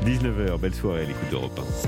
19h, belle soirée à l'écoute d'Europe 1.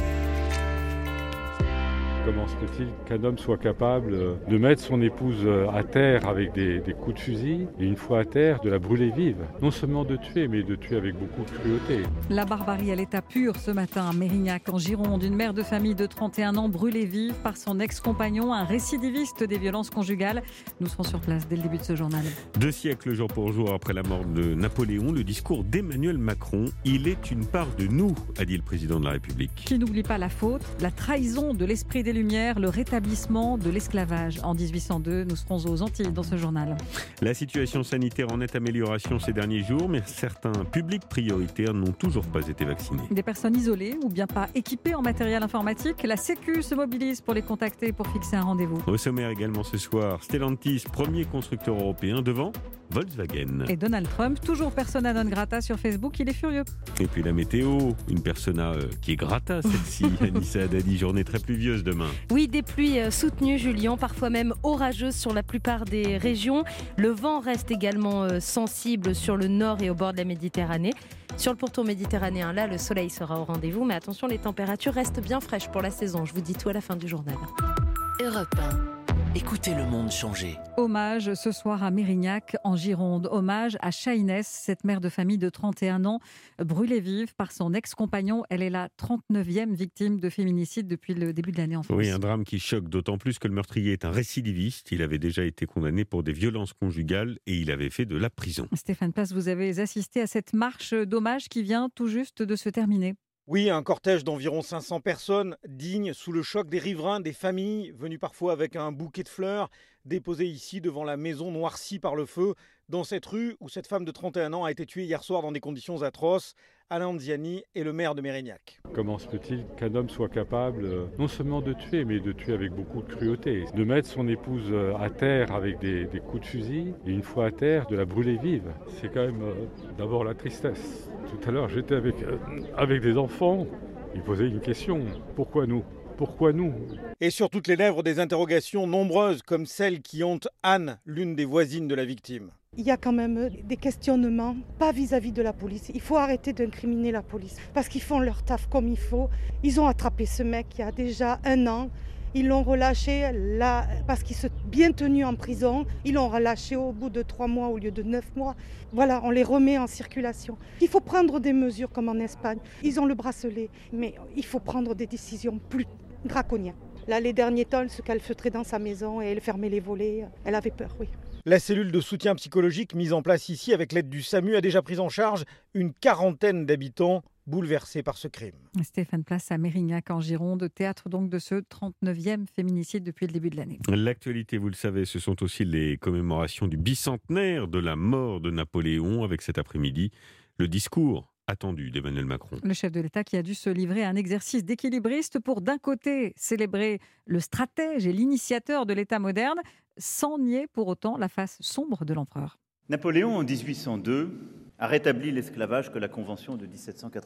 Comment se fait-il qu'un homme soit capable de mettre son épouse à terre avec des coups de fusil et une fois à terre de la brûler vive? Non seulement de tuer, mais de tuer avec beaucoup de cruauté. La barbarie à l'état pur ce matin à Mérignac en Gironde. Une mère de famille de 31 ans brûlée vive par son ex-compagnon, un récidiviste des violences conjugales. Nous serons sur place dès le début de ce journal. 2 siècles jour pour jour après la mort de Napoléon, le discours d'Emmanuel Macron, il est une part de nous, a dit le président de la République. Qui n'oublie pas la faute, la trahison de l'esprit des Lumières, le rétablissement de l'esclavage. En 1802, nous serons aux Antilles dans ce journal. La situation sanitaire en nette amélioration ces derniers jours, mais certains publics prioritaires n'ont toujours pas été vaccinés. Des personnes isolées ou bien pas équipées en matériel informatique, la Sécu se mobilise pour les contacter pour fixer un rendez-vous. Au sommaire également ce soir, Stellantis, premier constructeur européen devant Volkswagen. Et Donald Trump, toujours persona non grata sur Facebook, il est furieux. Et puis la météo, une persona qui est grata celle-ci, Anissa Haddadi, journée très pluvieuse demain. Oui, des pluies soutenues, Julien, parfois même orageuses sur la plupart des régions. Le vent reste également sensible sur le nord et au bord de la Méditerranée. Sur le pourtour méditerranéen, là, le soleil sera au rendez-vous. Mais attention, les températures restent bien fraîches pour la saison. Je vous dis tout à la fin du journal. Europe 1. Écoutez le monde changer. Hommage ce soir à Mérignac, en Gironde. Hommage à Chahinès, cette mère de famille de 31 ans, brûlée vive par son ex-compagnon. Elle est la 39e victime de féminicide depuis le début de l'année en France. Oui, un drame qui choque d'autant plus que le meurtrier est un récidiviste. Il avait déjà été condamné pour des violences conjugales et il avait fait de la prison. Stéphane Place, vous avez assisté à cette marche d'hommage qui vient tout juste de se terminer. Oui, un cortège d'environ 500 personnes, digne sous le choc des riverains, des familles, venues parfois avec un bouquet de fleurs, déposées ici devant la maison noircie par le feu, dans cette rue où cette femme de 31 ans a été tuée hier soir dans des conditions atroces. Alain Anziani est le maire de Mérignac. Comment se peut-il qu'un homme soit capable non seulement de tuer, mais de tuer avec beaucoup de cruauté? De mettre son épouse à terre avec des coups de fusil et une fois à terre de la brûler vive. C'est quand même d'abord la tristesse. Tout à l'heure j'étais avec des enfants, ils posaient une question. Pourquoi nous ? Pourquoi nous ? Et sur toutes les lèvres des interrogations nombreuses comme celles qui hantent Anne, l'une des voisines de la victime. Il y a quand même des questionnements, pas vis-à-vis de la police. Il faut arrêter d'incriminer la police parce qu'ils font leur taf comme il faut. Ils ont attrapé ce mec il y a déjà 1 an. Ils l'ont relâché là parce qu'il s'est bien tenu en prison. Ils l'ont relâché au bout de 3 mois au lieu de 9 mois. Voilà, on les remet en circulation. Il faut prendre des mesures comme en Espagne. Ils ont le bracelet, mais il faut prendre des décisions plus draconiennes. Là, les derniers temps, elle se calfeutrait dans sa maison et elle fermait les volets. Elle avait peur, oui. La cellule de soutien psychologique mise en place ici avec l'aide du SAMU a déjà pris en charge une 40aine d'habitants bouleversés par ce crime. Stéphane Place à Mérignac en Gironde, théâtre donc de ce 39e féminicide depuis le début de l'année. L'actualité, vous le savez, ce sont aussi les commémorations du bicentenaire de la mort de Napoléon avec cet après-midi le discours attendu d'Emmanuel Macron. Le chef de l'État qui a dû se livrer à un exercice d'équilibriste pour d'un côté célébrer le stratège et l'initiateur de l'État moderne sans nier pour autant la face sombre de l'empereur. Napoléon en 1802 a rétabli l'esclavage que la Convention de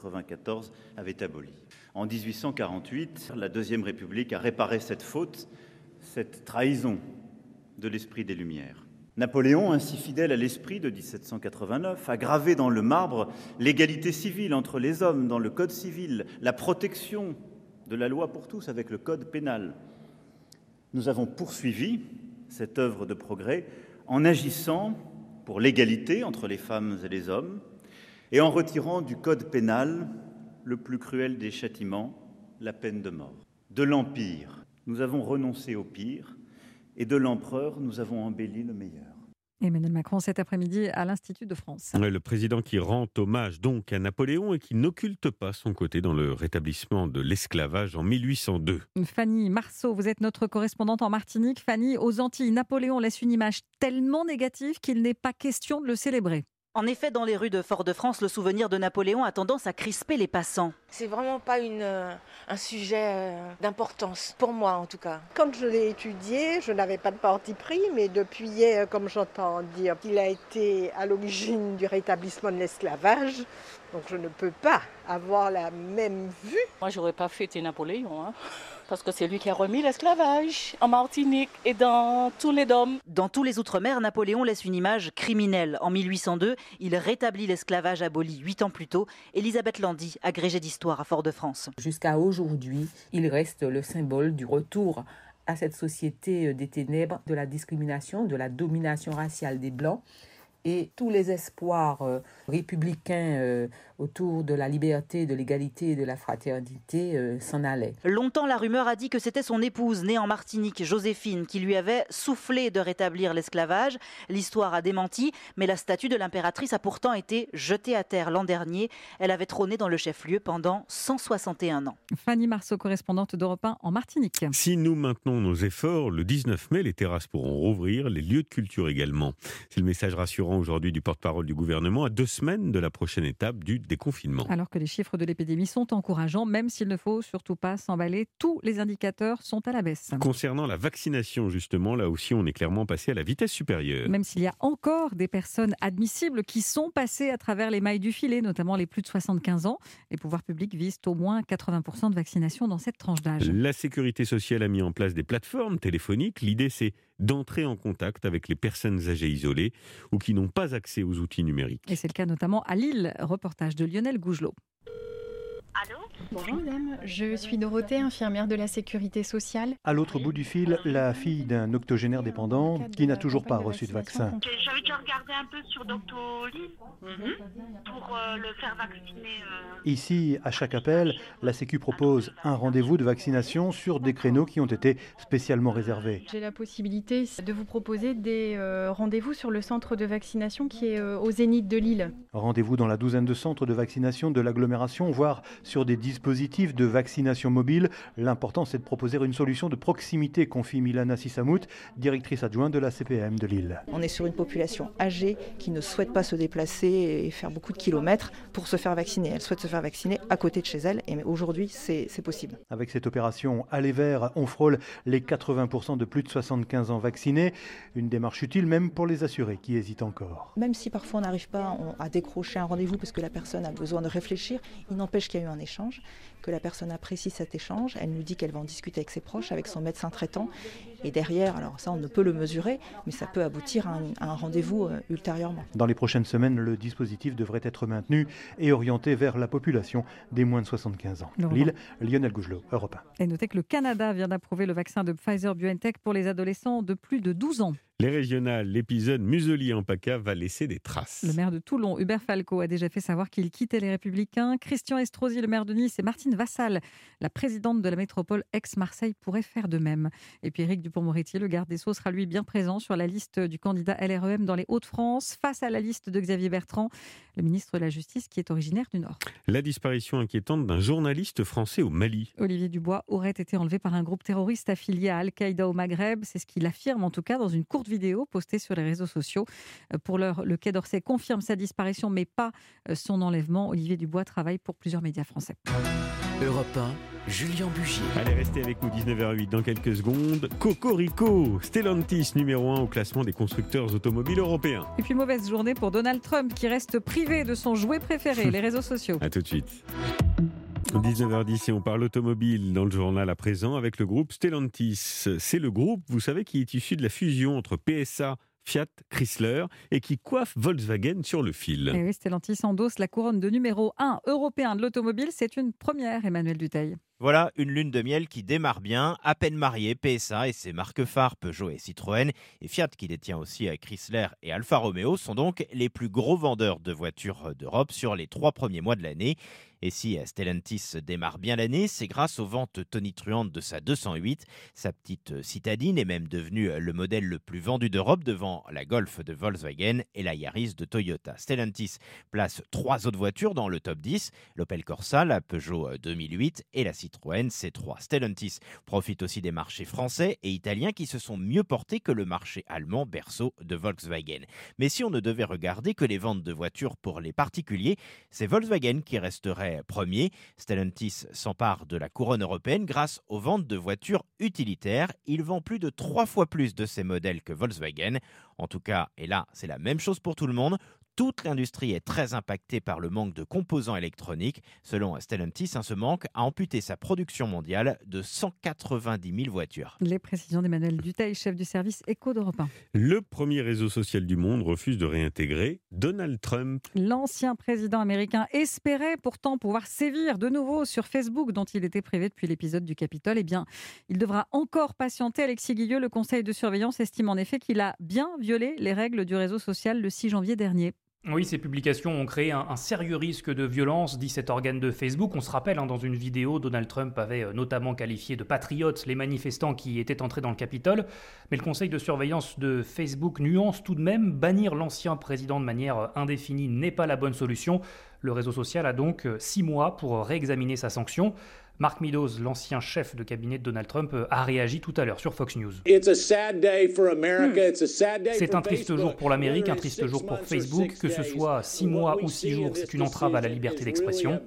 1794 avait aboli. En 1848, la Deuxième République a réparé cette faute, cette trahison de l'esprit des Lumières. Napoléon, ainsi fidèle à l'esprit de 1789, a gravé dans le marbre l'égalité civile entre les hommes dans le Code civil, la protection de la loi pour tous avec le Code pénal. Nous avons poursuivi cette œuvre de progrès en agissant pour l'égalité entre les femmes et les hommes et en retirant du Code pénal le plus cruel des châtiments, la peine de mort. De l'Empire, nous avons renoncé au pire et de l'Empereur, nous avons embelli le meilleur. Emmanuel Macron cet après-midi à l'Institut de France. Le président qui rend hommage donc à Napoléon et qui n'occulte pas son côté dans le rétablissement de l'esclavage en 1802. Fanny Marceau, vous êtes notre correspondante en Martinique. Fanny, aux Antilles, Napoléon laisse une image tellement négative qu'il n'est pas question de le célébrer. En effet, dans les rues de Fort-de-France, le souvenir de Napoléon a tendance à crisper les passants. C'est vraiment pas un sujet d'importance, pour moi en tout cas. Quand je l'ai étudié, je n'avais pas de parti pris, mais depuis, comme j'entends dire qu'il a été à l'origine du rétablissement de l'esclavage, donc je ne peux pas avoir la même vue. Moi, j'aurais pas fêté Napoléon. parce que c'est lui qui a remis l'esclavage en Martinique et dans tous les dômes. Dans tous les outre-mer, Napoléon laisse une image criminelle. En 1802, il rétablit l'esclavage aboli 8 ans plus tôt. Elisabeth Landy, agrégée d'histoire à Fort-de-France. Jusqu'à aujourd'hui, il reste le symbole du retour à cette société des ténèbres, de la discrimination, de la domination raciale des Blancs. Et tous les espoirs républicains autour de la liberté, de l'égalité et de la fraternité s'en allaient. Longtemps, la rumeur a dit que c'était son épouse, née en Martinique, Joséphine, qui lui avait soufflé de rétablir l'esclavage. L'histoire a démenti, mais la statue de l'impératrice a pourtant été jetée à terre l'an dernier. Elle avait trôné dans le chef-lieu pendant 161 ans. Fanny Marceau, correspondante d'Europe 1 en Martinique. Si nous maintenons nos efforts, le 19 mai, les terrasses pourront rouvrir, les lieux de culture également. C'est le message rassurant aujourd'hui du porte-parole du gouvernement à 2 semaines de la prochaine étape du déconfinement. Alors que les chiffres de l'épidémie sont encourageants, même s'il ne faut surtout pas s'emballer, tous les indicateurs sont à la baisse. Concernant la vaccination, justement, là aussi, on est clairement passé à la vitesse supérieure. Même s'il y a encore des personnes admissibles qui sont passées à travers les mailles du filet, notamment les plus de 75 ans, les pouvoirs publics visent au moins 80% de vaccination dans cette tranche d'âge. La sécurité sociale a mis en place des plateformes téléphoniques. L'idée, c'est d'entrer en contact avec les personnes âgées isolées ou qui n'ont pas accès aux outils numériques. Et c'est le cas notamment à Lille. Reportage de Lionel Gougelot. Allô ? Bonjour madame, je suis Dorothée, infirmière de la sécurité sociale. À l'autre bout du fil, la fille d'un octogénaire dépendant qui n'a toujours pas reçu de vaccin. J'avais déjà regardé un peu sur Doctolib pour le faire vacciner. Ici, à chaque appel, la Sécu propose un rendez-vous de vaccination sur des créneaux qui ont été spécialement réservés. J'ai la possibilité de vous proposer des rendez-vous sur le centre de vaccination qui est au Zénith de Lille. Rendez-vous dans la douzaine de centres de vaccination de l'agglomération, voire sur des dispositifs de vaccination mobile. L'important, c'est de proposer une solution de proximité, confie Milana Sissamout, directrice adjointe de la CPM de Lille. On est sur une population âgée qui ne souhaite pas se déplacer et faire beaucoup de kilomètres pour se faire vacciner. Elle souhaite se faire vacciner à côté de chez elle et aujourd'hui, c'est possible. Avec cette opération Aller Vert, on frôle les 80% de plus de 75 ans vaccinés. Une démarche utile même pour les assurés qui hésitent encore. Même si parfois on n'arrive pas à décrocher un rendez-vous parce que la personne a besoin de réfléchir, il n'empêche qu'il y a eu un échange, que la personne apprécie cet échange. Elle nous dit qu'elle va en discuter avec ses proches, avec son médecin traitant. Et derrière, alors ça on ne peut le mesurer, mais ça peut aboutir à un rendez-vous ultérieurement. Dans les prochaines semaines, le dispositif devrait être maintenu et orienté vers la population des moins de 75 ans. Lille, Lionel Gougelot, Europe 1. Et notez que le Canada vient d'approuver le vaccin de Pfizer-BioNTech pour les adolescents de plus de 12 ans. Les régionales, l'épisode Muselier en PACA va laisser des traces. Le maire de Toulon, Hubert Falco, a déjà fait savoir qu'il quittait les Républicains. Christian Estrosi, le maire de Nice, et Martine Vassal, la présidente de la métropole ex-Marseille, pourraient faire de même. Et puis Éric Dupond-Moretti, le garde des Sceaux, sera lui bien présent sur la liste du candidat LREM dans les Hauts-de-France, face à la liste de Xavier Bertrand, le ministre de la Justice qui est originaire du Nord. La disparition inquiétante d'un journaliste français au Mali. Olivier Dubois aurait été enlevé par un groupe terroriste affilié à Al-Qaïda au Maghreb. C'est ce qu'il affirme en tout cas dans une courte vidéo postée sur les réseaux sociaux. Pour l'heure, le Quai d'Orsay confirme sa disparition, mais pas son enlèvement. Olivier Dubois travaille pour plusieurs médias français. Europe 1, Julien Bugier. Allez, restez avec nous, 19h08 dans quelques secondes. Cocorico, Stellantis numéro 1 au classement des constructeurs automobiles européens. Et puis mauvaise journée pour Donald Trump qui reste privé de son jouet préféré, les réseaux sociaux. A tout de suite. 19h10 et on parle automobile dans le journal à présent avec le groupe Stellantis. C'est le groupe, vous savez, qui est issu de la fusion entre PSA, Fiat, Chrysler et qui coiffe Volkswagen sur le fil. Et oui, Stellantis endosse la couronne de numéro 1 européen de l'automobile. C'est une première, Emmanuel Dutheil. Voilà une lune de miel qui démarre bien. À peine mariée, PSA et ses marques phares Peugeot et Citroën et Fiat qui détient aussi Chrysler et Alfa Romeo sont donc les plus gros vendeurs de voitures d'Europe sur les 3 premiers mois de l'année. Et si Stellantis démarre bien l'année, c'est grâce aux ventes tonitruantes de sa 208. Sa petite citadine est même devenue le modèle le plus vendu d'Europe devant la Golf de Volkswagen et la Yaris de Toyota. Stellantis place 3 autres voitures dans le top 10, l'Opel Corsa, la Peugeot 2008 et la Citroën C3. Stellantis profite aussi des marchés français et italiens qui se sont mieux portés que le marché allemand berceau de Volkswagen. Mais si on ne devait regarder que les ventes de voitures pour les particuliers, c'est Volkswagen qui resterait premier. Stellantis s'empare de la couronne européenne grâce aux ventes de voitures utilitaires. Il vend plus de 3 fois plus de ces modèles que Volkswagen. En tout cas, et là c'est la même chose pour tout le monde, toute l'industrie est très impactée par le manque de composants électroniques. Selon Stellantis, ce manque a amputé sa production mondiale de 190 000 voitures. Les précisions d'Emmanuel Dutheil, chef du service éco d'Europe 1. Le premier réseau social du monde refuse de réintégrer Donald Trump. L'ancien président américain espérait pourtant pouvoir sévir de nouveau sur Facebook, dont il était privé depuis l'épisode du Capitole. Eh bien, il devra encore patienter. Alexis Guilleux, le conseil de surveillance, estime en effet qu'il a bien violé les règles du réseau social le 6 janvier dernier. Oui, ces publications ont créé un sérieux risque de violence, dit cet organe de Facebook. On se rappelle, dans une vidéo, Donald Trump avait notamment qualifié de patriotes les manifestants qui étaient entrés dans le Capitole. Mais le conseil de surveillance de Facebook nuance tout de même. Bannir l'ancien président de manière indéfinie n'est pas la bonne solution. Le réseau social a donc 6 mois pour réexaminer sa sanction. Mark Meadows, l'ancien chef de cabinet de Donald Trump, a réagi tout à l'heure sur Fox News. C'est un triste jour pour l'Amérique, un triste jour pour Facebook. Que ce soit 6 mois ou 6 jours, c'est une entrave à la liberté d'expression.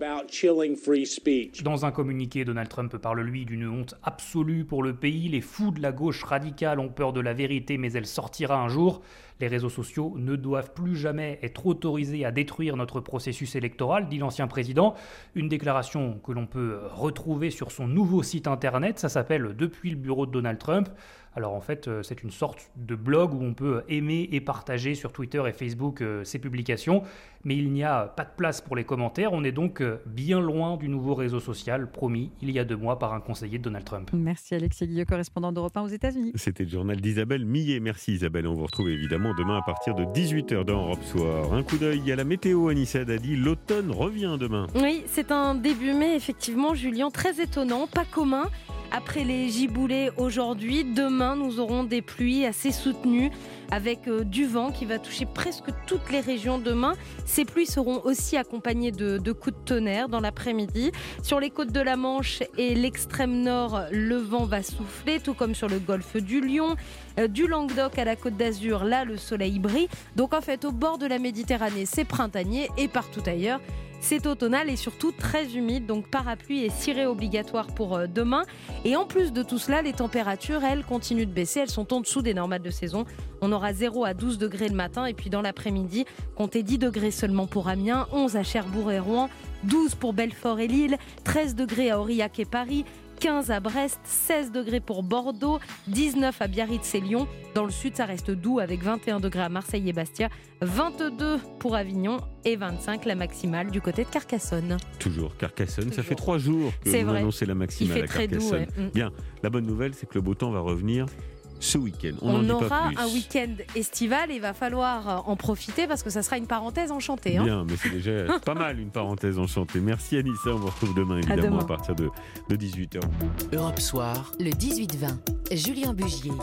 Dans un communiqué, Donald Trump parle, lui, d'une honte absolue pour le pays. Les fous de la gauche radicale ont peur de la vérité, mais elle sortira un jour. Les réseaux sociaux ne doivent plus jamais être autorisés à détruire notre processus électoral, dit l'ancien président. Une déclaration que l'on peut retrouver sur son nouveau site internet. Ça s'appelle « Depuis le bureau de Donald Trump ». Alors en fait, c'est une sorte de blog où on peut aimer et partager sur Twitter et Facebook ces publications. Mais il n'y a pas de place pour les commentaires. On est donc bien loin du nouveau réseau social promis il y a 2 mois par un conseiller de Donald Trump. Merci Alexis Guilleux, correspondant d'Europe 1 aux États-Unis. C'était le journal d'Isabelle Millet. Merci Isabelle. On vous retrouve évidemment demain à partir de 18h dans Europe Soir. Un coup d'œil à la météo. Anissa Dadi, l'automne revient demain. Oui, c'est un début mai, effectivement, Julien, très étonnant, pas commun. Après les giboulées aujourd'hui, demain, nous aurons des pluies assez soutenues avec du vent qui va toucher presque toutes les régions demain. Ces pluies seront aussi accompagnées de coups de tonnerre dans l'après-midi. Sur les côtes de la Manche et l'extrême nord, le vent va souffler, tout comme sur le golfe du Lion. Du Languedoc à la Côte d'Azur, là, le soleil brille. Donc en fait, au bord de la Méditerranée, c'est printanier et partout ailleurs, c'est automnal et surtout très humide, donc parapluie et ciré obligatoire pour demain. Et en plus de tout cela, les températures, elles, continuent de baisser. Elles sont en dessous des normales de saison. On aura 0 à 12 degrés le matin et puis dans l'après-midi, comptez 10 degrés seulement pour Amiens, 11 à Cherbourg et Rouen, 12 pour Belfort et Lille, 13 degrés à Aurillac et Paris, 15 à Brest, 16 degrés pour Bordeaux, 19 à Biarritz et Lyon. Dans le sud, ça reste doux avec 21 degrés à Marseille et Bastia, 22 pour Avignon et 25 la maximale du côté de Carcassonne. Toujours Carcassonne, ça fait 3 jours que vous annoncez la maximale à Carcassonne. Très doux, ouais. Bien, la bonne nouvelle, c'est que le beau temps va revenir ce week-end. On aura un week-end estival et il va falloir en profiter parce que ça sera une parenthèse enchantée. Bien, mais c'est déjà pas mal une parenthèse enchantée. Merci Anissa, on vous retrouve demain évidemment à partir de 18h. Europe Soir, le 18-20, Julien Bugier.